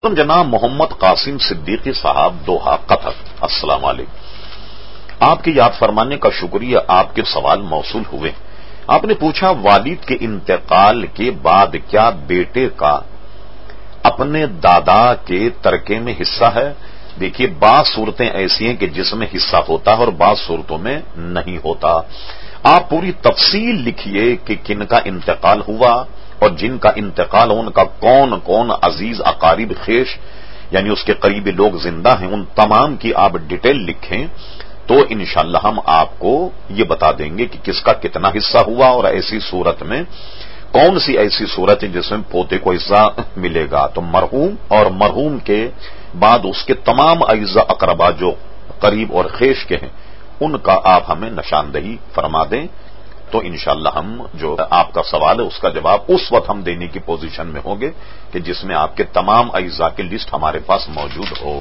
جناب محمد قاسم صدیقی صاحب Doha Qatar, السلام علیکم۔ آپ کی یاد فرمانے کا شکریہ، آپ کے سوال موصول ہوئے۔ آپ نے پوچھا والد کے انتقال کے بعد کیا بیٹے کا اپنے دادا کے ترکے میں حصہ ہے؟ دیکھیے، بعض صورتیں ایسی ہیں کہ جس میں حصہ ہوتا ہے اور بعض صورتوں میں نہیں ہوتا۔ آپ پوری تفصیل لکھیے کہ کن کا انتقال ہوا اور جن کا انتقال ان کا کون کون عزیز اقارب خیش یعنی اس کے قریبی لوگ زندہ ہیں، ان تمام کی آپ ڈیٹیل لکھیں تو انشاءاللہ ہم آپ کو یہ بتا دیں گے کہ کس کا کتنا حصہ ہوا، اور ایسی صورت میں کون سی ایسی صورت ہے جس میں پوتے کو حصہ ملے گا۔ تو مرحوم اور مرحوم کے بعد اس کے تمام اعزاء اقربا جو قریب اور خیش کے ہیں ان کا آپ ہمیں نشاندہی فرما دیں تو انشاءاللہ ہم جو آپ کا سوال ہے اس کا جواب اس وقت ہم دینے کی پوزیشن میں ہوں گے کہ جس میں آپ کے تمام اعزاء کی لسٹ ہمارے پاس موجود ہو۔